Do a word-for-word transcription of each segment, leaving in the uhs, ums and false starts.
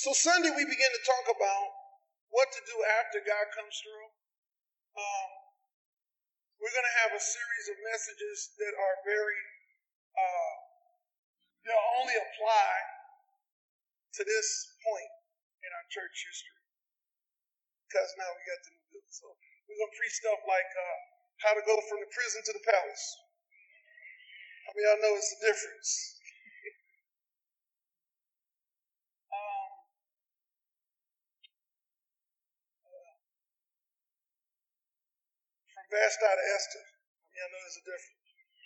So Sunday we begin to talk about what to do after God comes through. Um, we're going to have a series of messages that are very, uh, they'll only apply to this point in our church history. Because now we got the new building. So we're going to preach stuff like uh, how to go from the prison to the palace. How many of y'all know it's the difference? um, uh, from Vashti to Esther. How many of y'all know there's a difference?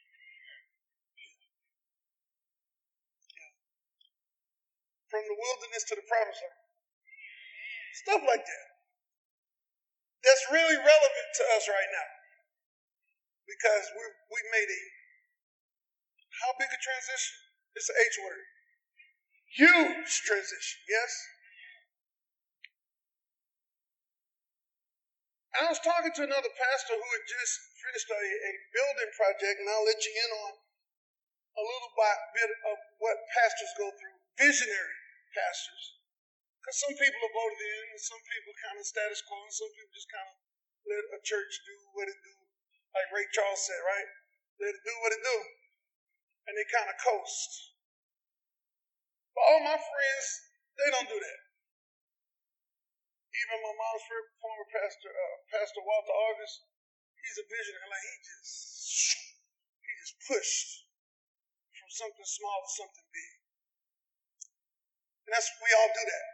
Yeah. From the wilderness to the promised land. Stuff like that. That's really relevant to us right now. Because we we made a, how big a transition? It's an H word. Huge transition, yes? I was talking to another pastor who had just finished a, a building project, and I'll let you in on a little bit of what pastors go through, visionary pastors. Because some people are voted in, and some people kind of status quo, and some people just kind of let a church do what it do, like Ray Charles said, right? Let it do what it do. And they kind of coast. But all my friends, they don't do that. Even my mom's former pastor, uh, Pastor Walter August, he's a visionary. Like he just, he just pushed from something small to something big. And that's, we all do that.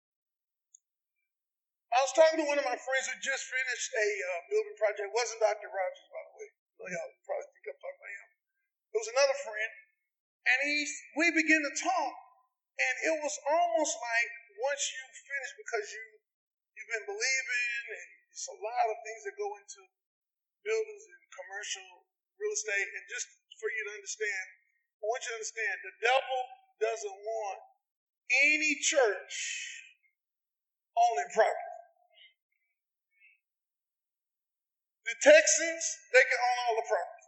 I was talking to one of my friends who just finished a uh, building project. It wasn't Doctor Rogers, by the way. So y'all probably think I'm talking about him. It was another friend. And he, we began to talk. And it was almost like once you finish, because you, you've been believing, and it's a lot of things that go into buildings and commercial real estate. And just for you to understand, I want you to understand, the devil doesn't want any church owning property. The Texans, they can own all the property.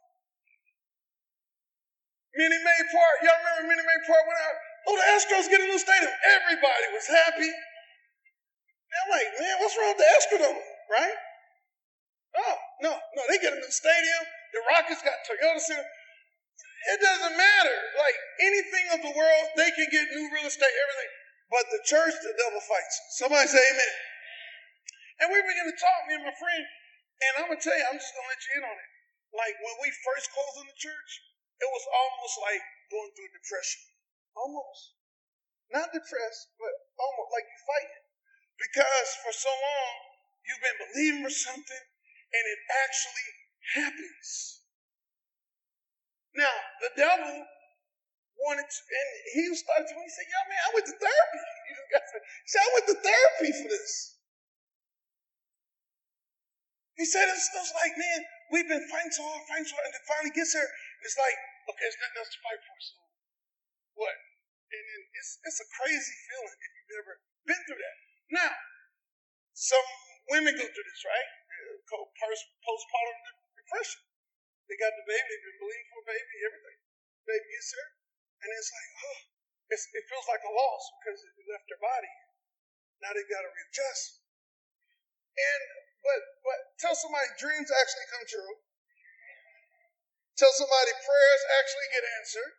Minute Maid Park, y'all remember Minute Maid Park went out? Oh, the Astros get a new stadium. Everybody was happy. And I'm like, man, what's wrong with the Astrodome, right? Oh, no, no, they get a new stadium. The Rockets got Toyota Center. It doesn't matter. Like anything of the world, they can get new real estate, everything. But the church, the devil fights. Somebody say amen. And we began to talk, me and my friend. And I'm going to tell you, I'm just going to let you in on it. Like when we first closed in the church, it was almost like going through a depression. Almost. Not depressed, but almost like you're fighting. Because for so long, you've been believing for something, and it actually happens. Now, the devil wanted to, and he started to, he said, yeah, man, I went to therapy. He said, I went to therapy for this. He said, it's, it's like, man, we've been fighting so hard, fighting so hard, and it finally gets there. It's like, okay, it's nothing else to fight for, so what? And then it's, it's a crazy feeling if you've never been through that. Now, some women go through this, right? Called postpartum depression. They got the baby, they've been believing for a baby, everything. The baby gets there, and it's like, oh, it's, it feels like a loss because it left their body. Now they've got to readjust. And But but tell somebody dreams actually come true. Tell somebody prayers actually get answered.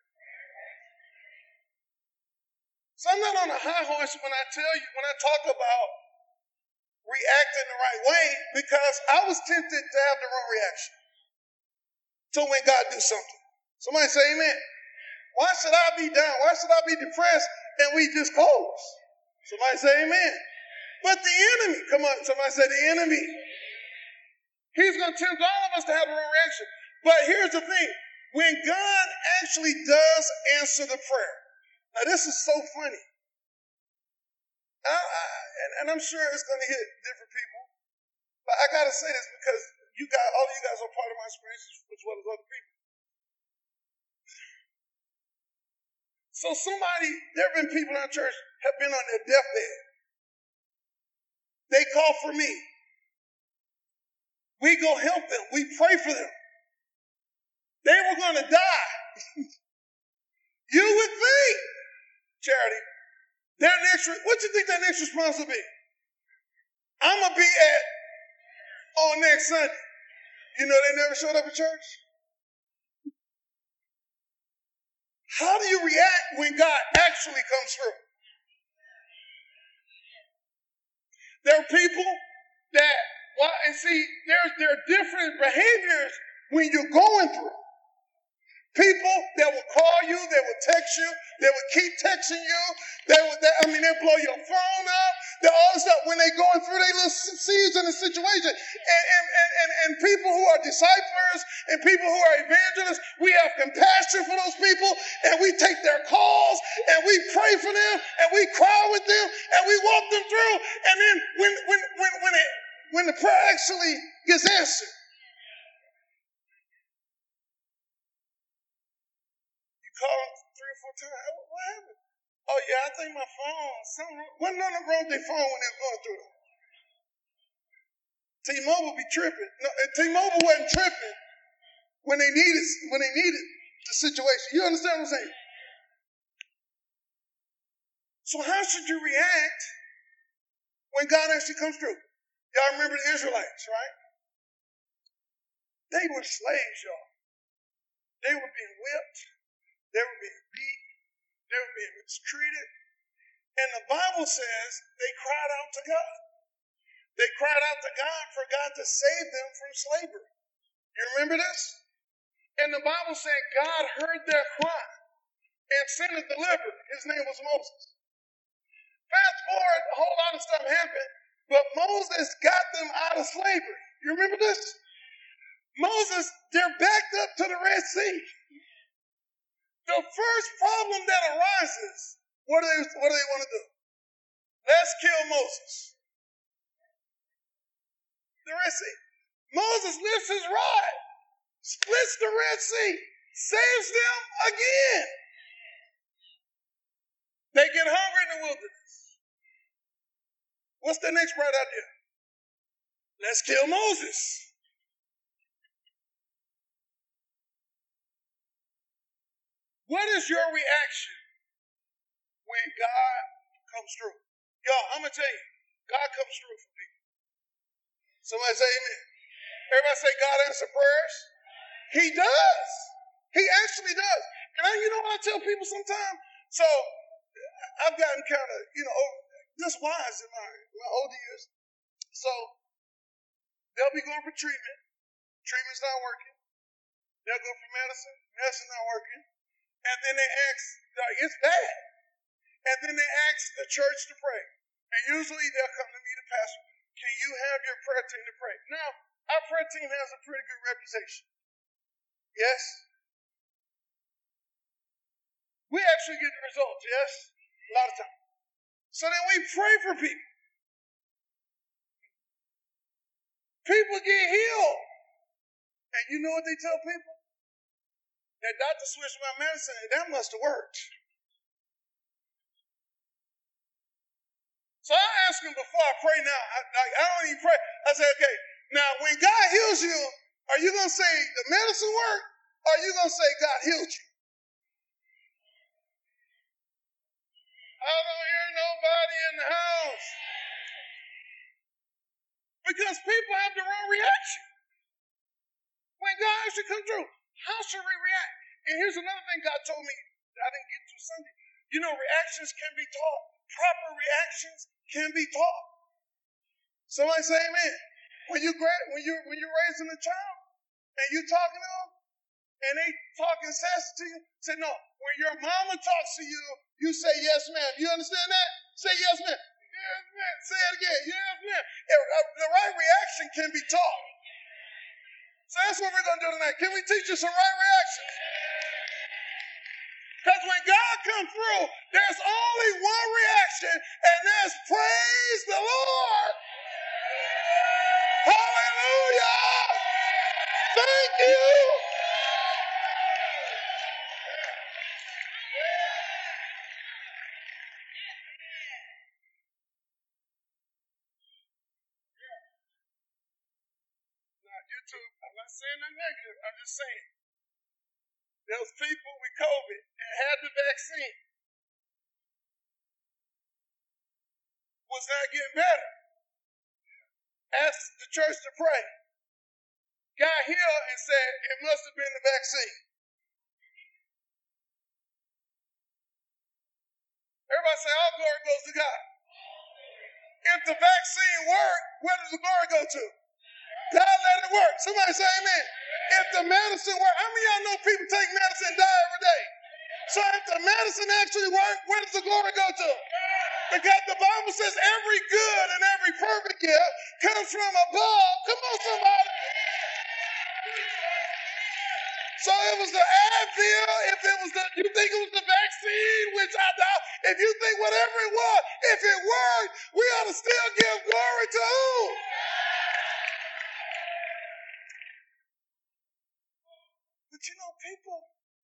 So I'm not on a high horse when I tell you, when I talk about reacting the right way, because I was tempted to have the wrong reaction. So when God do something. Somebody say amen. Why should I be down? Why should I be depressed and we just close? Somebody say amen. But the enemy, come on, somebody say the enemy. He's going to tempt all of us to have the wrong reaction. But here's the thing. When God actually does answer the prayer. Now this is so funny. I, I, and, and I'm sure it's going to hit different people. But I got to say this because you guys, all of you guys are part of my experience as well as other people. So somebody, there have been people in our church have been on their deathbed. They call for me. We go help them. We pray for them. They were going to die. You would think, Charity, Their next, what do you think their next response will be? I'm going to be at on next Sunday. You know they never showed up at church? How do you react when God actually comes through? There are people that, why, and see, there's, there are different behaviors when you're going through. People that will call you, they will text you, they will keep texting you, they will, they, I mean, they blow your phone up, they all this stuff when they're going through their little season and situation. And, and, and, and, and people who are disciples and people who are evangelists, we have compassion for those people and we take their calls and we pray for them and we cry with them and we walk them through. And then when, when, when, when, it, when the prayer actually gets answered, call them three or four times. Oh, what happened? Oh, yeah, I think my phone, something wrong. Wasn't nothing wrong with their phone when they were going through it. T-Mobile be tripping. No, T-Mobile wasn't tripping when they needed when they needed the situation. You understand what I'm saying? So how should you react when God actually comes through? Y'all remember the Israelites, right? They were slaves, y'all. They were being whipped. They were being beat. They were being mistreated. And the Bible says they cried out to God. They cried out to God for God to save them from slavery. You remember this? And the Bible said God heard their cry and sent a deliverer. His name was Moses. Fast forward, a whole lot of stuff happened, but Moses got them out of slavery. You remember this? Moses, they're backed up to the Red Sea. The first problem that arises, what do they, what do they want to do? Let's kill Moses. The Red Sea. Moses lifts his rod, splits the Red Sea, saves them again. They get hungry in the wilderness. What's the next bright idea? Let's kill Moses. What is your reaction when God comes through? Y'all, I'm going to tell you, God comes through for people. Somebody say amen. Everybody say God answers prayers. He does. He actually does. And I, you know what I tell people sometimes? So I've gotten kind of, you know, this wise in my, my older years. So they'll be going for treatment. Treatment's not working. They'll go for medicine. Medicine's not working. And then they ask, like, it's bad. And then they ask the church to pray. And usually they'll come to me, the pastor, can you have your prayer team to pray? Now, our prayer team has a pretty good reputation. Yes? We actually get the results, yes? A lot of times. So then we pray for people. People get healed. And you know what they tell people? That doctor switched my medicine, and that must have worked. So I ask him before I pray now. I, I, I don't even pray. I say, okay, now when God heals you, are you going to say the medicine worked? Or are you going to say God healed you? I don't hear nobody in the house. Because people have the wrong reaction. When God actually comes through, how should we react? And here's another thing God told me that I didn't get to Sunday. You know, reactions can be taught. Proper reactions can be taught. Somebody say amen. When you when you when you're raising a child and you talking to them and they talking sassy to you, say no. When your mama talks to you, you say yes, ma'am. You understand that? Say yes, ma'am. Yes, ma'am. Say it again. Yes, ma'am. The right reaction can be taught. So that's what we're going to do tonight. Can we teach you some right reactions? Because when God comes through, there's only one reaction, and that's praise the Lord. Hallelujah. Thank you. Now, YouTube, I'm not saying nothing negative. I'm just saying. There was people with COVID that had the vaccine. was not getting better. Asked the church to pray. Got healed and said it must have been the vaccine. Everybody say, all glory goes to God. If the vaccine worked, where does the glory go to? God let it work. Somebody say amen. If the medicine worked, how many of y'all know people take medicine and die every day? So if the medicine actually worked, where does the glory go to? Because the Bible says every good and every perfect gift comes from above. Come on, somebody. So it was the Advil, if it was the, you think it was the vaccine, which I doubt, if you think whatever it was, if it worked, we ought to still give glory to who? But you know, people,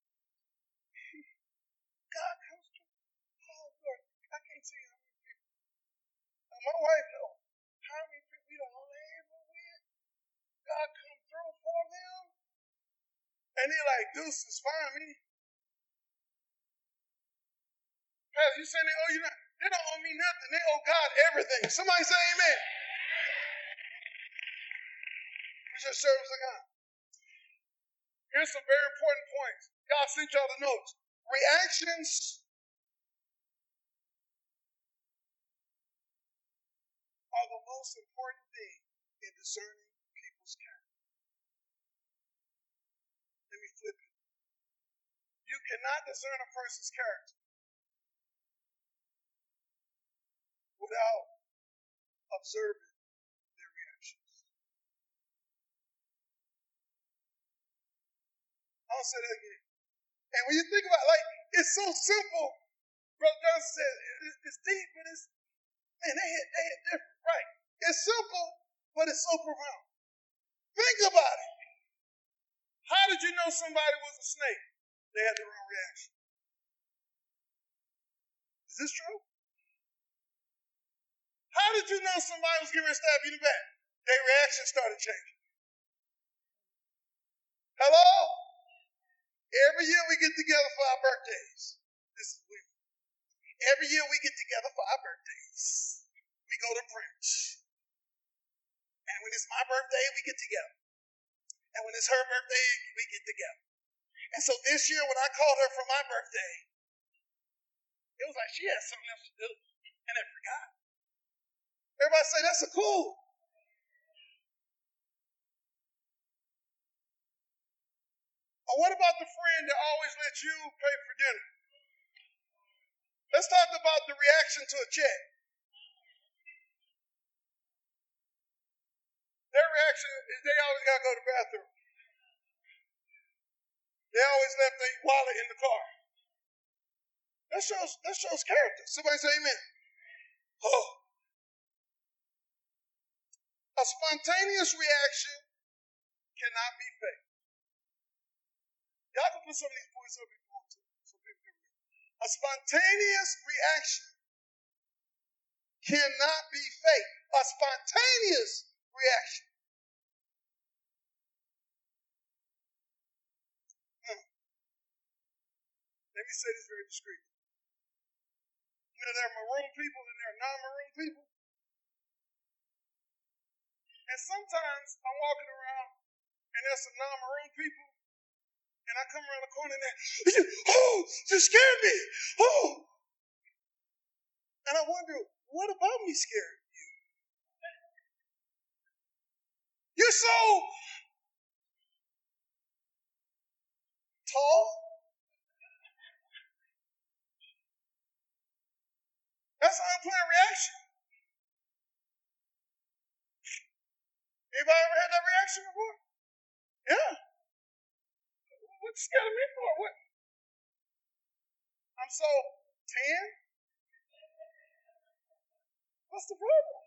God comes through. Oh, Lord, I can't tell you how many people. Now, my wife knows how many people we don't labor with. God come through for them. And they're like, deuces, find me. Pastor, you saying they owe you nothing? They don't owe me nothing. They owe God everything. Somebody say amen. It's your service of God. Here's some very important points. God sent y'all the notes. Reactions are the most important thing in discerning people's character. Let me flip it. You cannot discern a person's character without observing their reactions. I'll say that again. And when you think about it, like, it's so simple. Brother Johnson said, it's, it's deep, but it's, man, they hit, they hit different. Right. It's simple, but it's so profound. Think about it. How did you know somebody was a snake? They had the wrong reaction. Is this true? How did you know somebody was getting ready to stab you in the back? Their reaction started changing. Hello? Every year we get together for our birthdays. This is weird. Every year we get together for our birthdays. We go to brunch. And when it's my birthday, we get together. And when it's her birthday, we get together. And so this year when I called her for my birthday, it was like she had something else to do. And I forgot. Everybody say, that's a cool. Or what about the friend that always lets you pay for dinner? Let's talk about the reaction to a check. Their reaction is they always got to go to the bathroom. They always left their wallet in the car. That shows, that shows character. Somebody say amen. Oh. A spontaneous reaction cannot be fake. Y'all can put some of these points up if you want to. So people can read. A spontaneous reaction cannot be fake. A spontaneous reaction. Hmm. Let me say this very discreetly. You know, there are maroon people and there are non-maroon people. And sometimes I'm walking around and there's some non-maroon people and I come around the corner and they're, oh, you scared me. Oh. And I wonder, what about me scared you? You're so tall. That's an unplanned reaction. Anybody ever had that reaction before? Yeah. What you scared of me for? What? I'm so tan? What's the problem?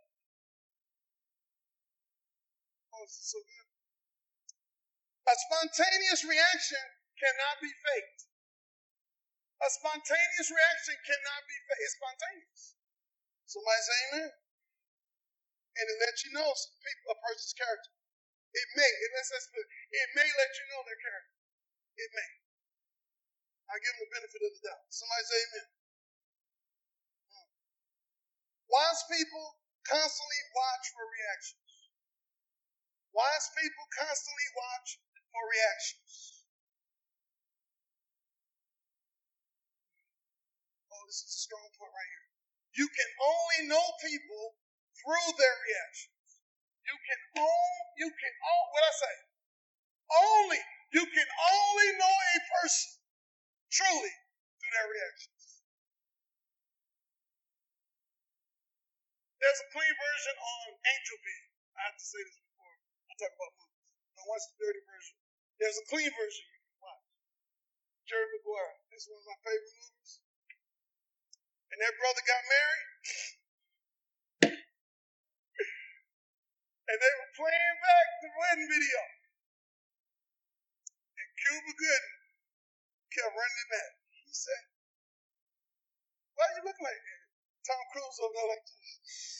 Oh, this is so good. A spontaneous reaction cannot be faked. A spontaneous reaction cannot be faked. It's spontaneous. Somebody say amen. And it lets you know a person's character. It may, it, lets us, it may let you know their character. It may. I give them the benefit of the doubt. Somebody say amen. Hmm. Why Wise people constantly watch for reactions. Wise people constantly watch for reactions. Oh, this is a strong point right here. You can only know people through their reactions. You can own, you can own, what I say? Only, you can only know a person truly through their reactions. There's a clean version on Angel Beat. I have to say this before I talk about movies. Don't watch the dirty version. There's a clean version you can watch. Jerry Maguire. This is one of my favorite movies. And that brother got married. And they were playing back the wedding video. And Cuba Gooding kept running it back. He said, why you look like that? Tom Cruise over there like this.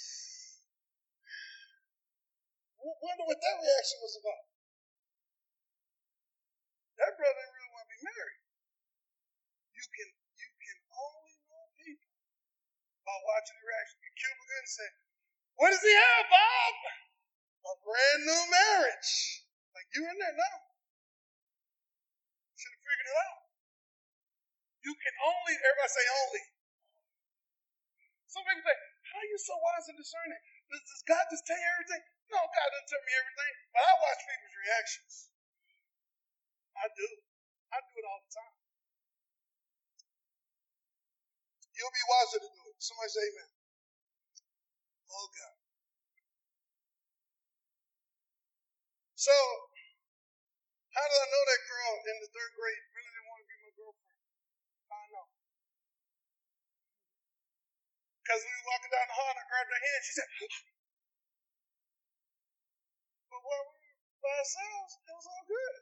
Wonder what that reaction was about. That brother didn't really want to be married. You can you can only know people by watching the reaction. And Cuba Gooding said, what does he have, Bob? A brand new marriage. Like, you in there now. Should have figured it out. You can only, everybody say only. Some people say, how are you so wise and discerning? Does, does God just tell you everything? No, God doesn't tell me everything, but I watch people's reactions. I do. I do it all the time. You'll be wiser to do it. Somebody say amen. Oh, God. So, how did I know that girl in the third grade really didn't want to be my girlfriend? I know. Because we were walking down the hall and I grabbed her hand. She said, but while we were by ourselves, it was all good.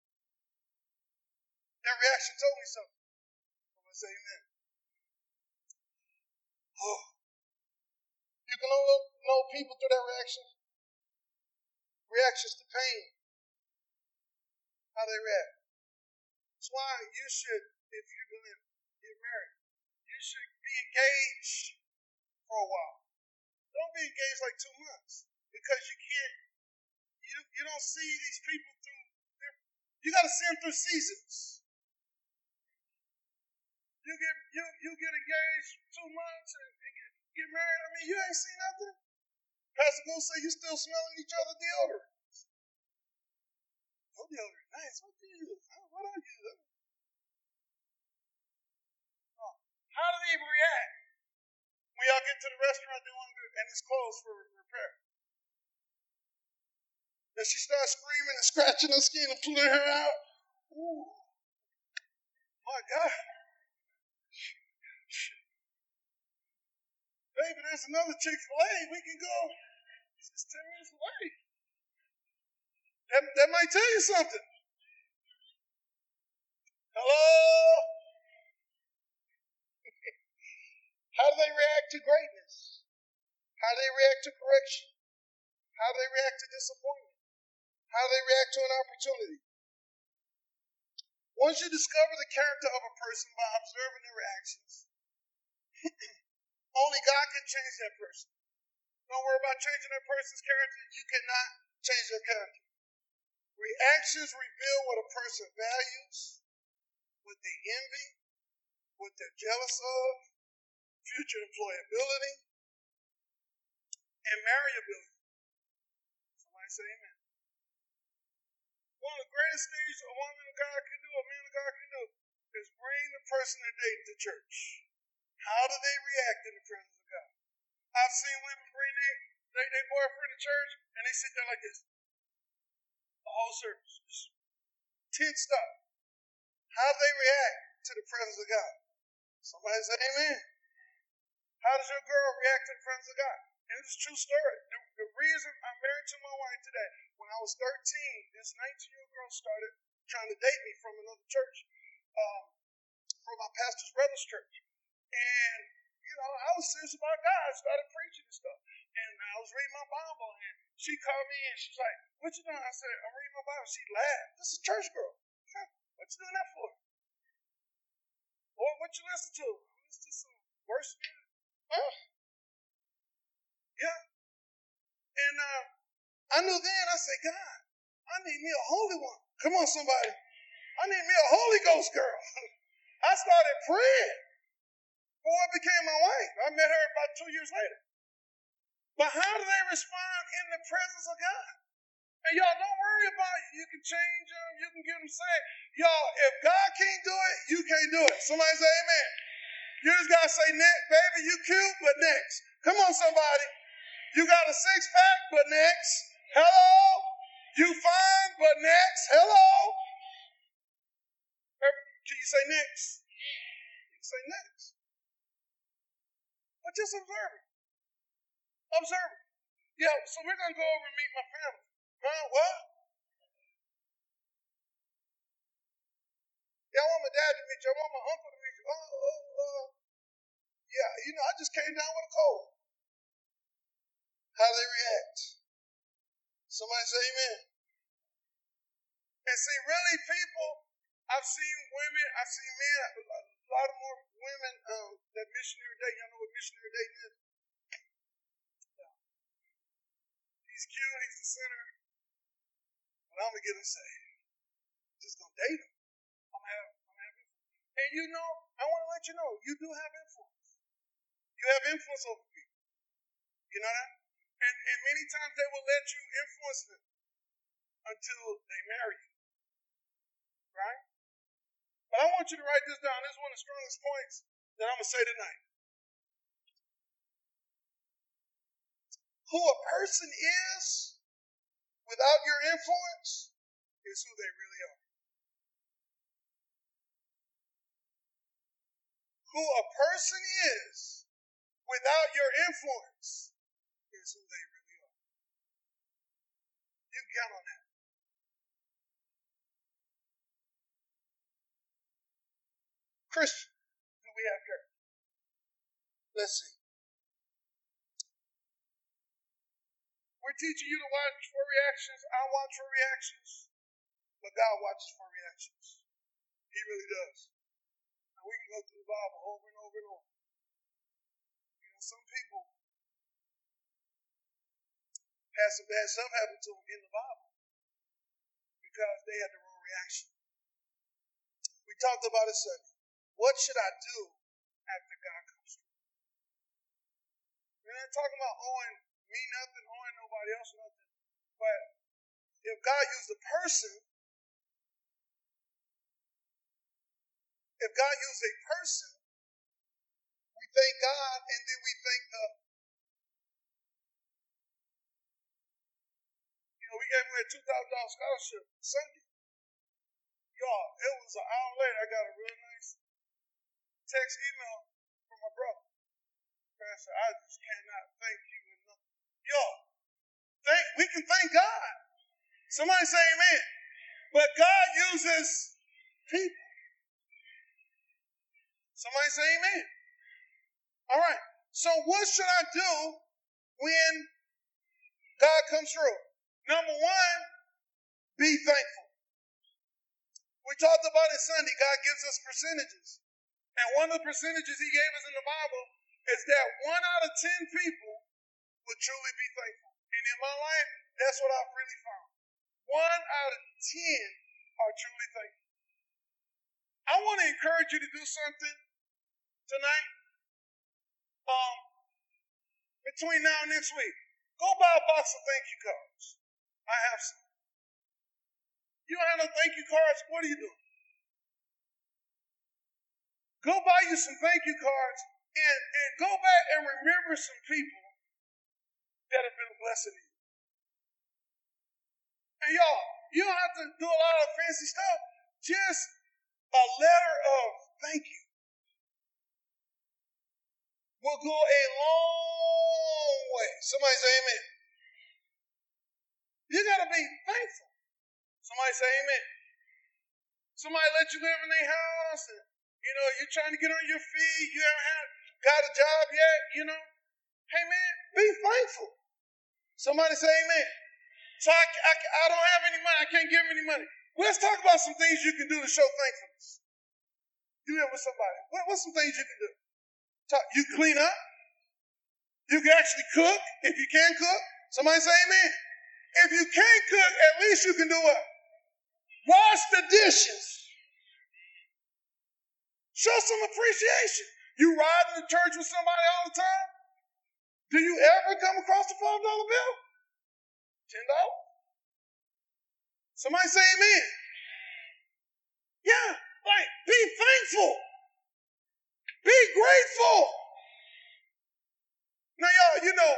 That reaction told me something. I'm going to say amen. Oh. You can only know people through their reactions. Reactions to pain. How they react. That's why you should, if you're going to get married, you should be engaged for a while. Don't be engaged like two months. Because you can't, you, you don't see these people through, you got to see them through seasons. You get you you get engaged two months and, and get, get married. I mean, you ain't seen nothing. Pastor Gould say you still smelling each other deodorant. Oh, deodorant, nice. What do you use? What I use? Oh. How do they react when y'all get to the restaurant they want to do, and it's closed for repair? Does she start screaming and scratching her skin and pulling her out? Ooh, my God. Baby, there's another Chick-fil-A. We can go. It's just ten minutes away. That, that might tell you something. Hello? How do they react to greatness? How do they react to correction? How do they react to disappointment? How do they react to an opportunity? Once you discover the character of a person by observing their reactions, only God can change that person. Don't worry about changing that person's character. You cannot change their character. Reactions reveal what a person values, what they envy, what they're jealous of, future employability, and marriability. Somebody say amen. One of the greatest things a woman of God can do, a man of God can do, is bring the person they're dating to church. How do they react in the presence of God? I've seen women bring their, their, their boyfriend to church, and they sit there like this. The whole service. Just tensed up. How do they react to the presence of God? Somebody say amen. How does your girl react to the presence of God? And it's a true story. The, the reason I'm married to my wife today, when I was thirteen, this nineteen-year-old girl started trying to date me from another church, um, from my pastor's brother's church. And, you know, I was serious about God. I started preaching and stuff. And I was reading my Bible, and she called me, and she's like, what you doing? I said, I'm reading my Bible. She laughed. This is a church girl. Huh, what you doing that for? Or what you listen to? I listen to some worship music. Huh? Yeah. And uh, I knew then, I said, God, I need me a holy one. Come on, somebody. I need me a Holy Ghost girl. I started praying before it became my wife. I met her about two years later. But how do they respond in the presence of God? And y'all, don't worry about it. You can change them. You can get them saved. Y'all, if God can't do it, you can't do it. Somebody say amen. You just got to say, baby, you cute, but next. Come on, somebody. You got a six pack, but next. Hello. You fine, but next. Hello. Can you say next? You can say next. But just observe it. Observe it. Yeah, so we're going to go over and meet my family. Huh? What? Yeah, I want my dad to meet you. I want my uncle to meet you. Oh, oh, uh, yeah, you know, I just came down with a cold. How do they react? Somebody say amen. And see, really, people, I've seen women, I've seen men, a lot of more women um, that missionary date. Y'all know what missionary dating is? Yeah. He's cute, he's the sinner, but I'm going to get him saved. I'm just going to date him. I'm going to have, I'm gonna have influence. And you know, I want to let you know, you do have influence. You have influence over people. You know that? And, and many times they will let you influence them until they marry you. Right? But I want you to write this down. This is one of the strongest points that I'm going to say tonight. Who a person is without your influence is who they really are. Who a person is without your influence is who they really are. You can count on that. Christian, who we have here? Let's see. We're teaching you to watch for reactions. I watch for reactions. But God watches for reactions. He really does. Now we can go through the Bible over and over and over. You know, some people had some bad stuff happen to them in the Bible because they had the wrong reaction. We talked about it Sunday. What should I do after God comes through? We're not talking about owing me nothing, owing nobody else nothing. But if God used a person, if God used a person, we thank God and then we thank the, you know, we gave away a two thousand dollars scholarship Sunday. Y'all, it was an hour later, I got a real nice text email from my brother. Pastor, I just cannot thank you enough. Y'all, thank, we can thank God. Somebody say amen. But God uses people. Somebody say amen. All right. So what should I do when God comes through? Number one, be thankful. We talked about it Sunday. God gives us percentages. And one of the percentages he gave us in the Bible is that one out of ten people will truly be thankful. And in my life, that's what I've really found. One out of ten are truly thankful. I want to encourage you to do something tonight. Um, between now and next week, go buy a box of thank you cards. I have some. You don't have no thank you cards, what are you doing? Go buy you some thank you cards and, and go back and remember some people that have been a blessing to you. And y'all, you don't have to do a lot of fancy stuff. Just a letter of thank you will go a long way. Somebody say amen. You got to be thankful. Somebody say amen. Somebody let you live in their house and, you know, you're trying to get on your feet. You haven't had, got a job yet, you know. Hey, man, be thankful. Somebody say amen. So I, I, I don't have any money. I can't give any money. Well, let's talk about some things you can do to show thankfulness. You here with somebody. What, what's some things you can do? Talk, you clean up. You can actually cook if you can cook. Somebody say amen. If you can't cook, at least you can do what? Wash the dishes. Show some appreciation. You ride in the church with somebody all the time? Do you ever come across a five dollar bill? ten dollars? Somebody say amen. Yeah, like, be thankful. Be grateful. Now, y'all, you know,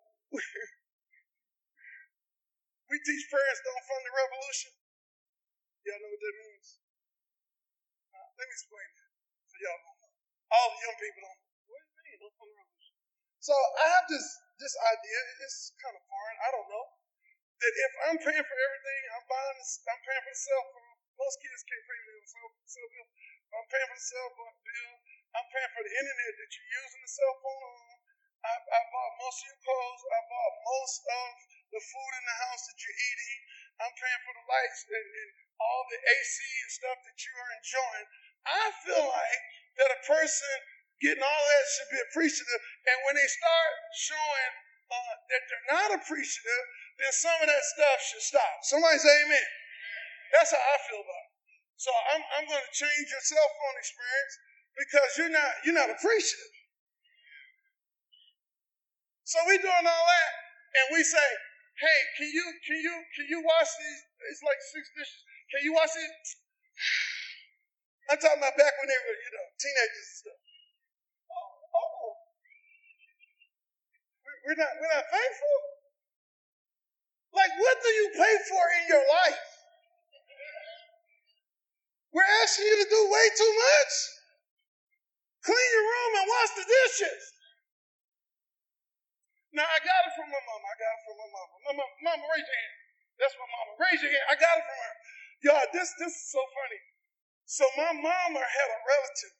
we teach parents don't fund the revolution. Y'all know what that means? Uh, let me explain that so y'all don't know. All the young people don't know. What do you mean, don't fund the revolution? So I have this, this idea, it's kind of foreign, I don't know, that if I'm paying for everything, I'm buying this, I'm paying for the cell phone. Most kids can't pay for the cell, cell bill. I'm paying for the cell phone bill. I'm paying for the internet that you're using the cell phone on. I, I bought most of your clothes. I bought most of the food in the house that you're eating. I'm paying for the lights and, and all the A C and stuff that you are enjoying. I feel like that a person getting all that should be appreciative. And when they start showing uh, that they're not appreciative, then some of that stuff should stop. Somebody say amen. That's how I feel about it. So I'm, I'm going to change your cell phone experience because you're not, you're not appreciative. So we're doing all that, and we say, hey, can you, can you, can you wash these? It's like six dishes. Can you wash these? I'm talking about back when they were, you know, teenagers and stuff. Oh, oh. We're not, we're not thankful. Like, what do you pay for in your life? We're asking you to do way too much. Clean your room and wash the dishes. Now, I got it from my mama. I got it from my mama. Mama, mama, raise your hand. That's my mama. Raise your hand. I got it from her. Y'all, this, this is so funny. So my mama had a relative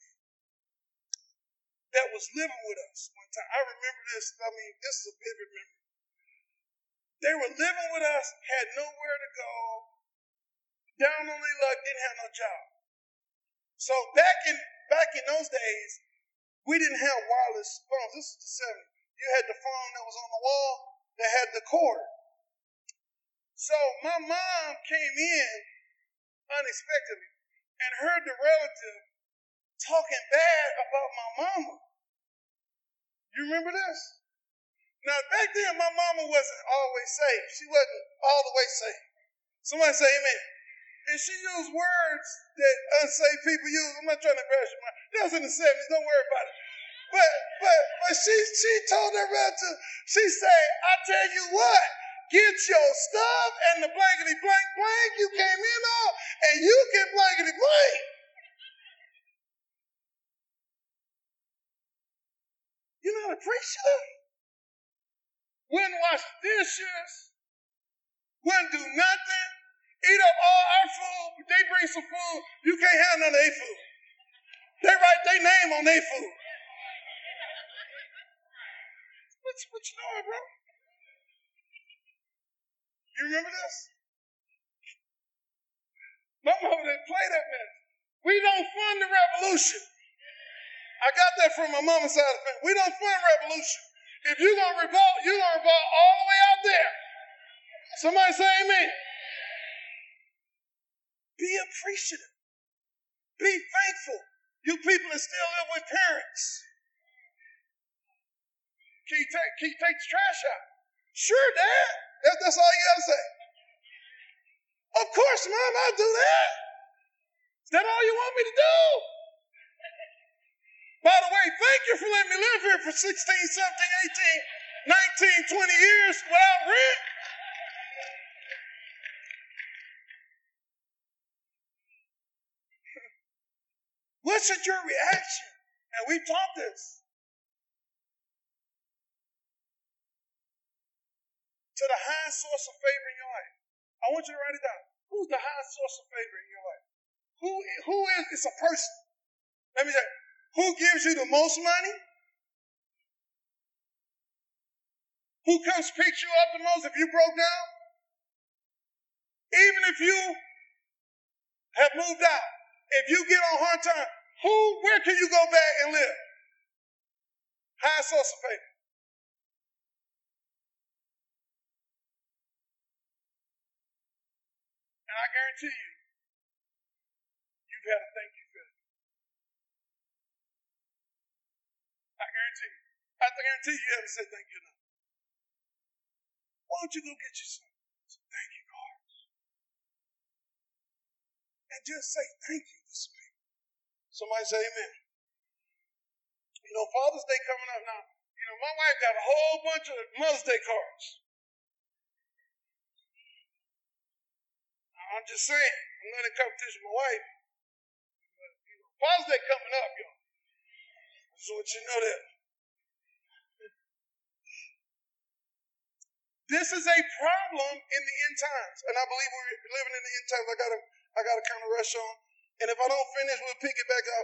that was living with us one time. I remember this. I mean, this is a vivid memory. They were living with us, had nowhere to go, down on their luck, didn't have no job. So back in back in those days, we didn't have wireless phones. This is the seventies. You had the phone that was on the wall that had the cord. So my mom came in unexpectedly and heard the relative talking bad about my mama. You remember this? Now, back then, my mama wasn't always safe. She wasn't all the way safe. Somebody say amen. And she used words that unsafe people use. I'm not trying to embarrass you. That was in the seventies. Don't worry about it. But but but she she told her relative, she said, I tell you what, get your stuff and the blankety blank blank you came in on, and you can blankety blank. You're not appreciative. Wouldn't wash the dishes. Wouldn't do nothing. Eat up all our food. They bring some food. You can't have none of their food. They write their name on their food. What, what you doing, bro? You remember this? My mama didn't play that mess. We don't fund the revolution. I got that from my mama's side of the family. We don't fund revolution. If you're going to revolt, you're going to revolt all the way out there. Somebody say amen. Be appreciative. Be thankful. You people that still live with parents. Can you take, can you take the trash out? Sure, Dad. That, that's all you got to say. Of course, Mom, I'll do that. Is that all you want me to do? By the way, thank you for letting me live here for sixteen, seventeen, eighteen, nineteen, twenty years without rent. What should your reaction? And we've taught this. To the highest source of favor in your life. I want you to write it down. Who's the highest source of favor in your life? Who, who is, it's a person. Let me say, who gives you the most money? Who comes pick you up the most if you broke down? Even if you have moved out, if you get on hard time, who, where can you go back and live? Highest source of favor. And I guarantee you, you've had a thank you failure. I guarantee you. I guarantee you haven't said thank you enough. Why don't you go get you some, some thank you cards? And just say thank you to some people. Somebody say amen. You know, Father's Day coming up now. You know, my wife got a whole bunch of Mother's Day cards. I'm just saying, I'm not in competition with my wife. But, you know, Father's Day coming up, y'all. I just want you to know that. This is a problem in the end times. And I believe we're living in the end times. I gotta, I gotta kind of rush on. And if I don't finish, we'll pick it back up.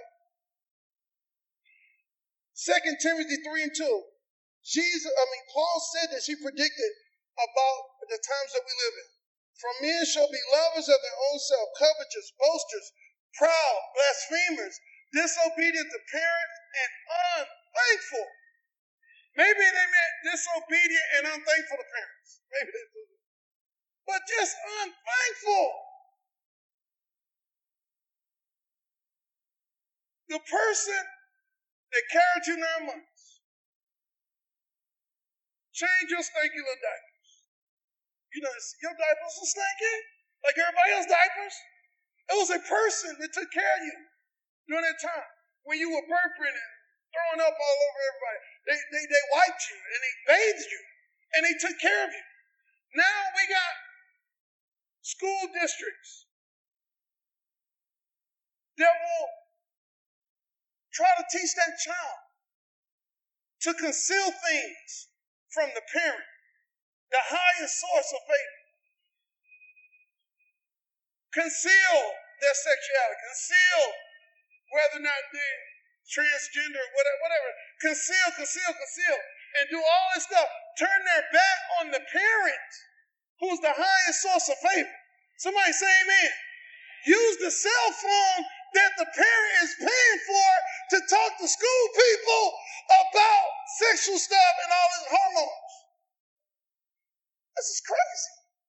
Second Timothy three and two. Jesus, I mean, Paul said that he predicted about the times that we live in. For men shall be lovers of their own self, covetous, boasters, proud, blasphemers, disobedient to parents, and unthankful. Maybe they meant disobedient and unthankful to parents. Maybe they did. But just unthankful. The person that carried you nine months, change your stinky little diapers. You know, your diapers are stinky, like everybody else's diapers. It was a person that took care of you during that time when you were burping and throwing up all over everybody. They, they, they wiped you and they bathed you and they took care of you. Now we got school districts that will try to teach that child to conceal things from the parent, the highest source of faith. Conceal their sexuality, conceal whether or not they're transgender, whatever, whatever. Conceal, conceal, conceal, and do all this stuff. Turn their back on the parent, who's the highest source of faith. Somebody say amen. Use the cell phone that the parent is paying for to talk to school people about sexual stuff and all this hormones. This is crazy.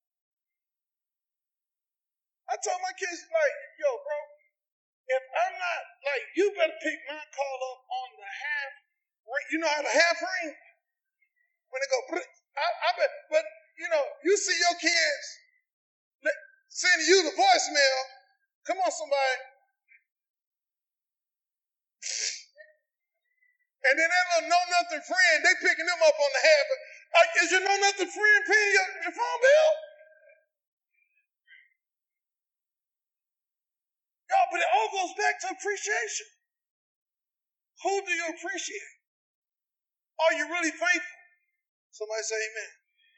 I told my kids, like, yo, bro, if I'm not, like, you better pick my call up on the half ring. You know how the half ring? When they go, I, I bet, but, you know, you see your kids sending you the voicemail. Come on, somebody. And then that little know-nothing friend, they picking them up on the half. Like, is your know-nothing friend paying your, your phone bill? No, but it all goes back to appreciation. Who do you appreciate? Are you really thankful? Somebody say amen.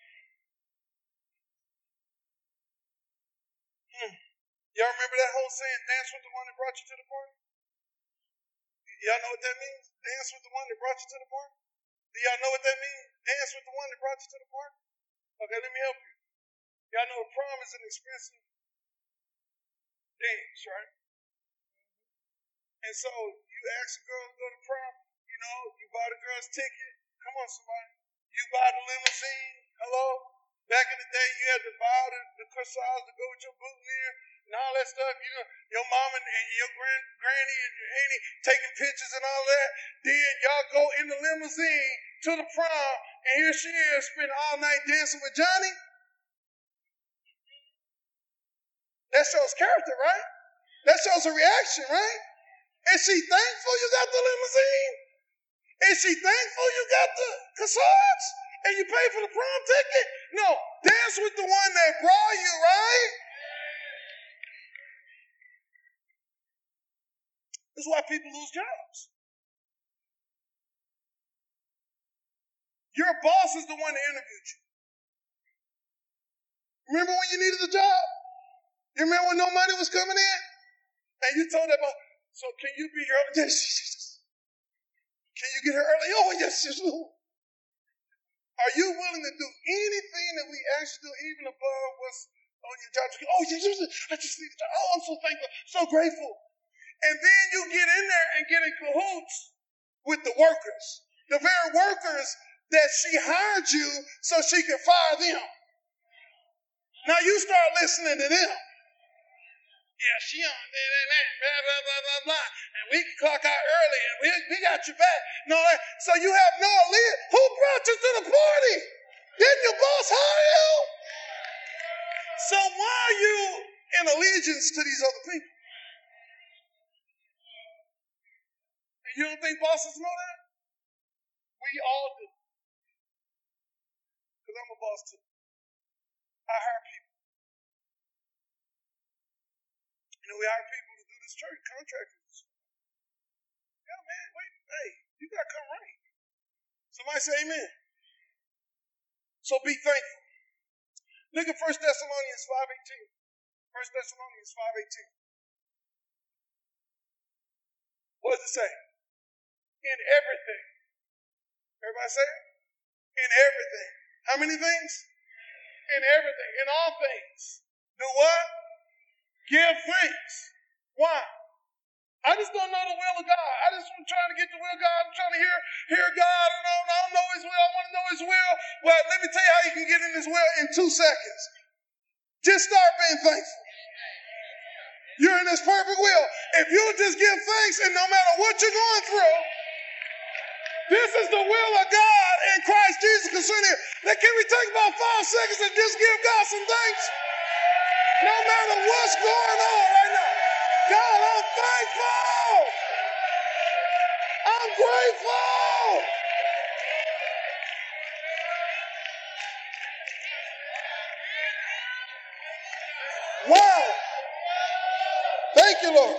Hmm. Y'all remember that whole saying, dance with the one that brought you to the party? Y'all know what that means? Dance with the one that brought you to the party? Do y'all know what that means? Dance with the one that brought you to the party? Okay, let me help you. Y'all know prom is an expensive dance, right? And so you ask a girl to go to prom, you know, you buy the girl's ticket. Come on, somebody. You buy the limousine. Hello? Back in the day, you had to buy the, the corsage to go with your boutonniere and all that stuff. You know, your mom and, and your grand, granny and your auntie taking pictures and all that. Then y'all go in the limousine to the prom, and here she is spending all night dancing with Johnny. That shows character, right? That shows a reaction, right? Is she thankful you got the limousine? Is she thankful you got the corsage? And you pay for the prom ticket? No, dance with the one that brought you, right? This is why people lose jobs. Your boss is the one that interviewed you. Remember when you needed a job? You remember when no money was coming in? And you told that boss, so can you be here? Yes, yes, yes. Can you get here early? Oh, yes, yes. Are you willing to do anything that we ask you to do, even above what's on your job? Oh, yes, yes, I just need a job. Oh, I'm so thankful, so grateful. And then you get in there and get in cahoots with the workers, the very workers that she hired you so she could fire them. Now you start listening to them. Yeah, she on blah, blah, blah, blah, blah. And we can clock out early and we, we got your back. No, so you have no allegiance. Who brought you to the party? Didn't your boss hire you? So why are you in allegiance to these other people? And you don't think bosses know that? We all do. Because I'm a boss too. I hire people. You know, we hire people to do this church, contractors. Yeah, man, wait, hey, you got to come right. Somebody say amen. So be thankful. Look at First Thessalonians five eighteen. First Thessalonians five eighteen. What does it say? In everything. Everybody say it? In everything. How many things? In everything. In all things. Do what? Give thanks. Why? I just don't know the will of God. I just am trying to get the will of God. I'm trying to hear, hear God. I don't, I don't know His will. I want to know His will. Well, let me tell you how you can get in His will in two seconds. Just start being thankful. You're in His perfect will. If you'll just give thanks and no matter what you're going through, this is the will of God in Christ Jesus concerning it. Now, can we take about five seconds and just give God some thanks? No matter what's going on right now. God, I'm thankful. I'm grateful. Wow. Thank you, Lord.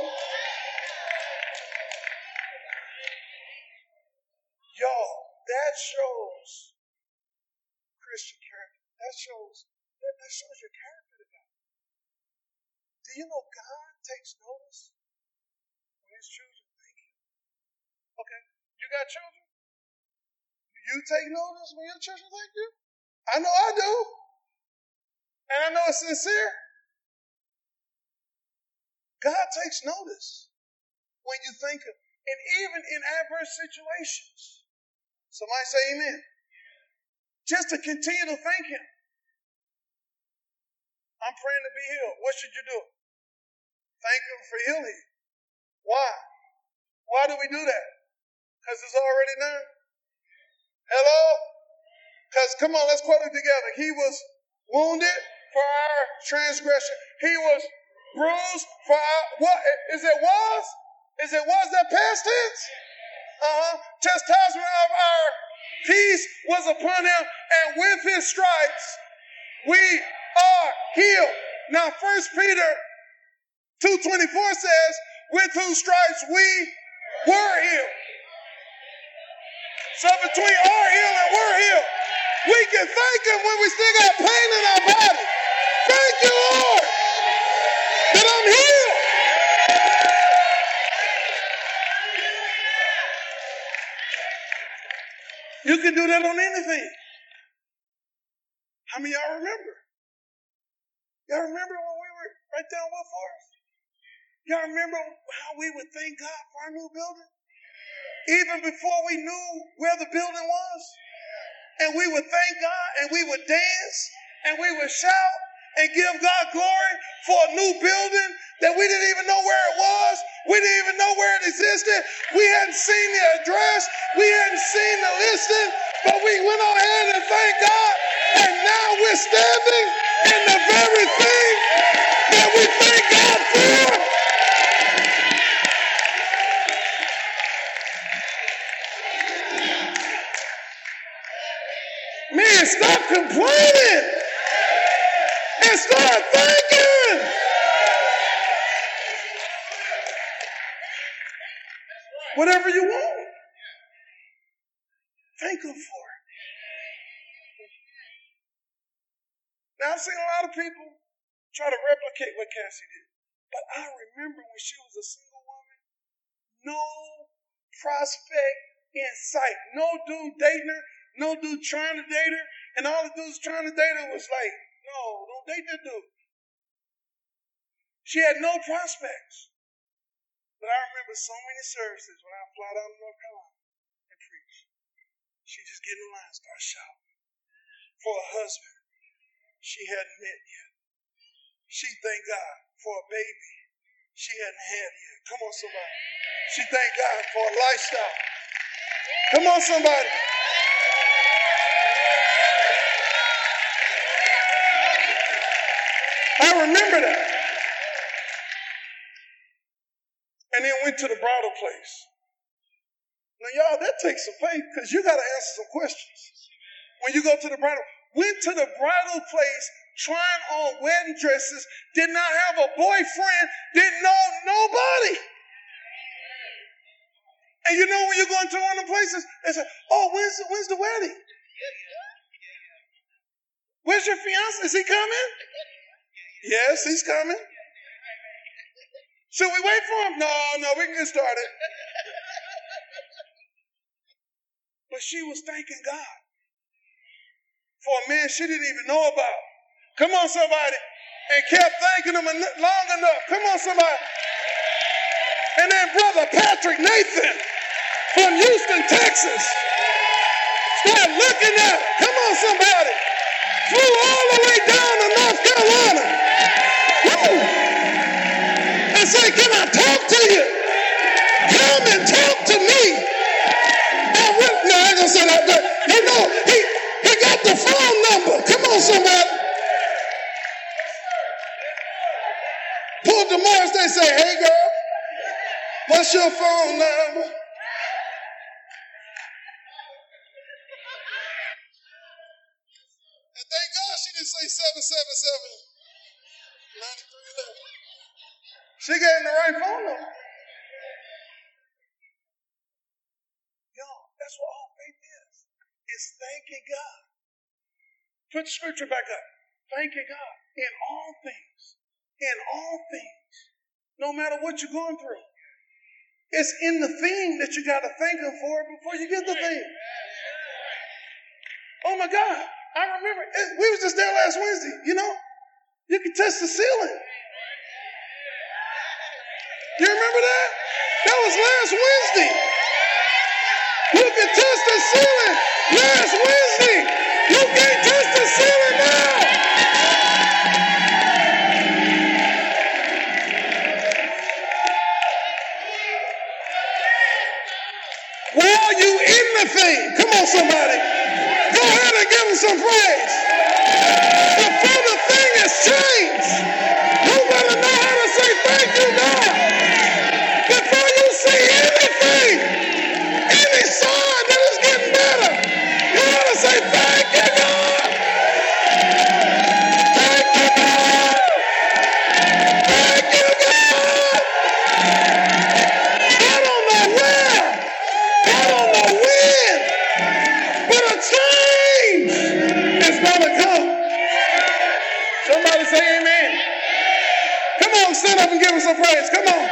Y'all, that shows Christian character. That shows, that, that shows your character to God. Do you know God takes notice when His children thank Him? Okay, you got children? Do you take notice when your children thank you? I know I do. And I know it's sincere. God takes notice when you thank Him. And even in adverse situations. Somebody say amen. Just to continue to thank Him. I'm praying to be healed. What should you do? Thank Him for healing. Why? Why do we do that? Because it's already done. Hello? Because, come on, let's quote it together. He was wounded for our transgression. He was bruised for our, what? Is it was? Is it was that past tense? Uh-huh. Chastisement of our peace was upon Him, and with His stripes we are healed. Now, First Peter two twenty-four says, with whose stripes we were healed. So between are healed and we're healed, we can thank Him when we still got pain in our body. Thank you, Lord, that I'm healed. You can do that on anything. How many of y'all remember? Y'all remember when we were right down Wood Forest? Y'all remember how we would thank God for our new building? Even before we knew where the building was? And we would thank God and we would dance and we would shout and give God glory for a new building that we didn't even know where it was. We didn't even know where it existed. We hadn't seen the address. We hadn't seen the listing. But we went on ahead and thanked God. And now we're standing in the very thing that we thank God for. Man, stop complaining and start thanking. Whatever you want, thank Him for it. Now, I've seen a lot of people try to replicate what Cassie did. But I remember when she was a single woman, no prospect in sight. No dude dating her, no dude trying to date her, and all the dudes trying to date her was like, no, don't date that dude. She had no prospects. But I remember so many services when I fly down to North Carolina and preach. She just get in the line and start shouting for a husband she hadn't met yet. She thanked God for a baby she hadn't had yet. Come on, somebody. She thanked God for a lifestyle. Come on, somebody. I remember that. And then went to the bridal place. Now, y'all, that takes some faith because you got to answer some questions. When you go to the bridal, went to the bridal place, trying on wedding dresses, did not have a boyfriend, didn't know nobody. And you know when you're going to one of the places, they say, oh, when's the, when's the wedding? Where's your fiance? Is he coming? Yes, he's coming. Should we wait for him? No, no, we can get started. But she was thanking God for a man she didn't even know about. Come on, somebody. And kept thanking him long enough. Come on, somebody. And then Brother Patrick Nathan from Houston, Texas, started looking at her. Come on, somebody. Flew all the way down to North Carolina. Woo! And say, can I talk to you? Come and talk to me. I went, no, I ain't gonna say that, but you know, he, he got the phone number. Come on, somebody. Pulled the Morris, they say, hey girl, what's your phone number? And thank God she didn't say seven seven seven, nine three one one. She gave him the right phone number. Y'all, that's what all faith is. It's thanking God. Put the scripture back up. Thanking God in all things. In all things. No matter what you're going through. It's in the thing that you got to thank him for before you get the thing. Oh my God. I remember, we was just there last Wednesday, you know. You could touch the ceiling. You remember that? That was last Wednesday. You could touch the ceiling last Wednesday. You can't touch the ceiling now. While you in the thing, come on somebody, go ahead and give him some praise. Before the thing has changed, you better know how to say thank you, God. Before you see anything, any sign that it's getting better, you gotta say thank you, God. Thank you, God. Thank you, God. I don't know where, I don't know when, but a change is gonna come. Somebody say amen. Come on, stand up and give him some praise. Come on.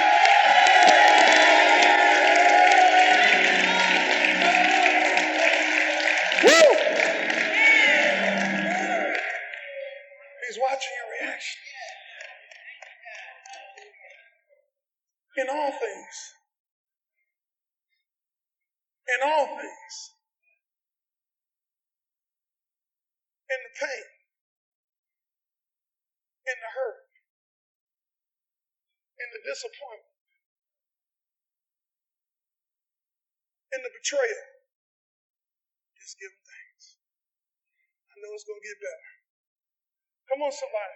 Woo! He's watching your reaction. In all things. In all things. In the pain. In the hurt. In the disappointment. In the betrayal. Just give him thanks. I know it's going to get better. Come on, somebody.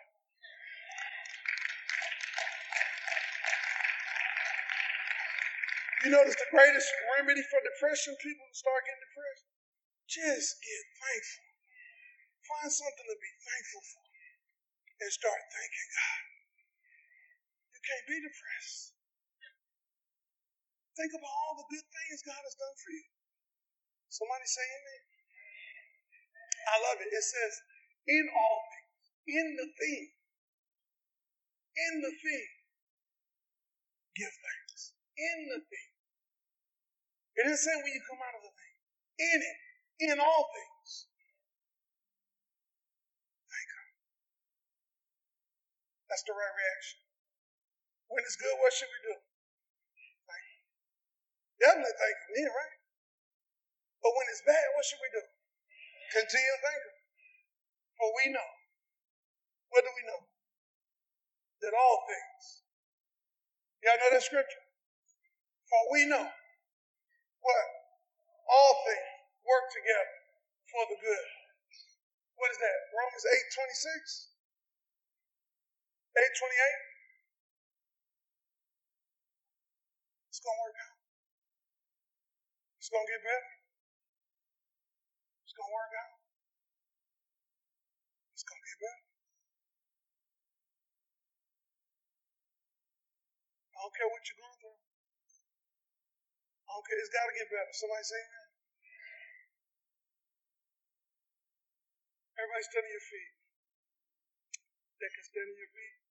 You notice the greatest remedy for depression, people who start getting depressed? Just get thankful. Find something to be thankful for and start thanking God. You can't be depressed. Think about all the good things God has done for you. Somebody say amen. I love it. It says, in all things, in the thing, in the thing, give thanks. In the thing. It didn't say when you come out of the thing. In it, in all things. Thank God. That's the right reaction. When it's good, what should we do? Thank Him. Definitely thank Him then, right? But when it's bad, what should we do? Continue to thank Him. For we know. What do we know? That all things Y'all know that scripture? For we know what? All things work together for the good. What is that? Romans eight twenty-six? eight twenty-eight? It's going to work out. It's going to get better. It's going to work out. It's going to get better. I don't care what you're going through. I don't care. It's got to get better. Somebody say amen. Everybody stand on your feet. They can stand on your feet.